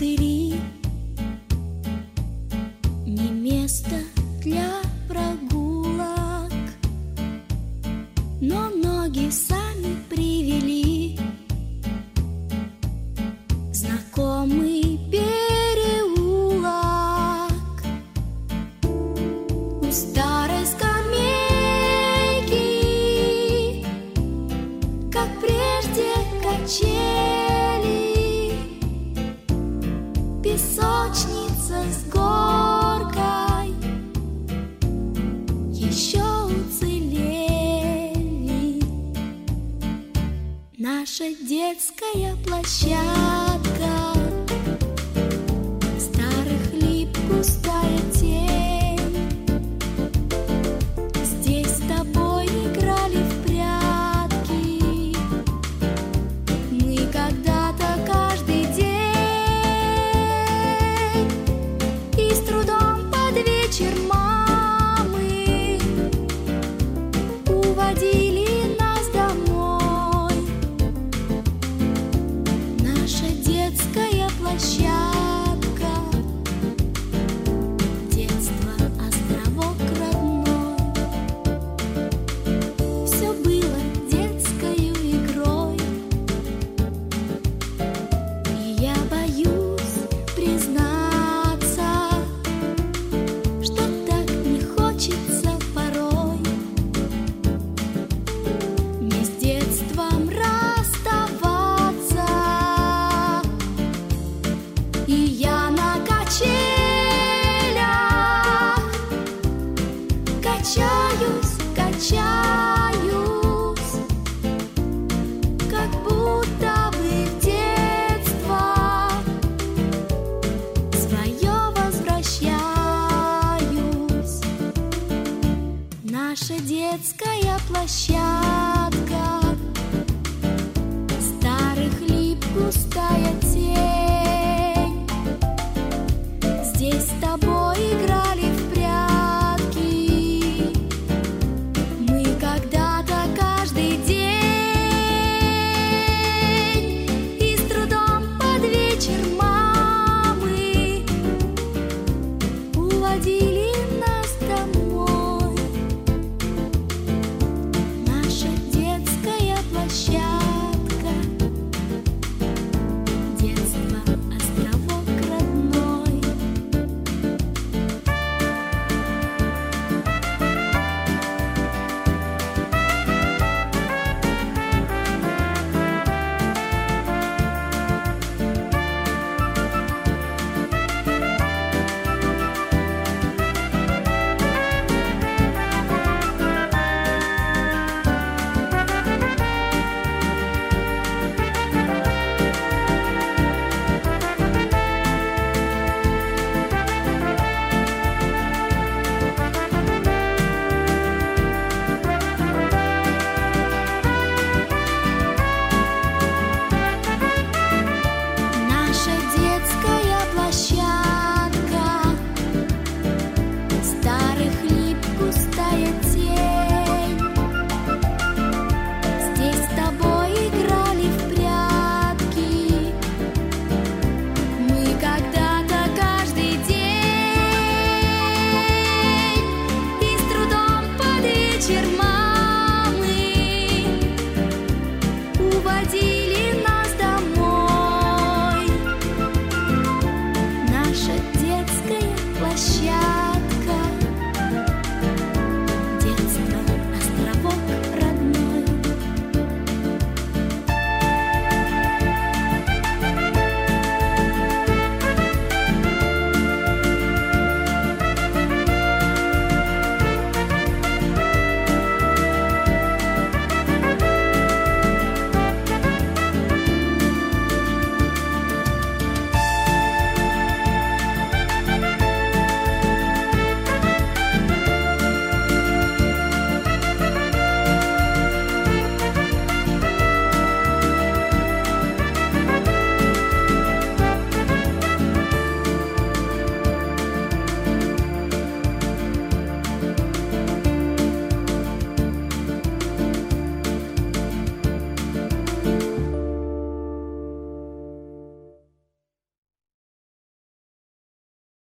пустыри, не место для прогулок, но ноги сами привели знакомый переулок. У старой скамейки, как прежде, качели, песочница с горкой еще уцелели. Наша детская площадка, старых лип густая тень. Здесь с тобой играли в прятки мы когда-то каждый день, и с трудом под вечер мамы уводили нас домой. Наша детская площадка, детство, островок родной. Все было детскою игрой, и я боюсь признаться, что так не хочется порой мне с детством расставаться. И я на качелях качаюсь, качаюсь, как будто бы в детство свое возвращаюсь. Наша детская площадка, старых лип густая тень. Здесь с тобой играли в прятки мы когда-то каждый день, и с трудом под вечер мамы уводили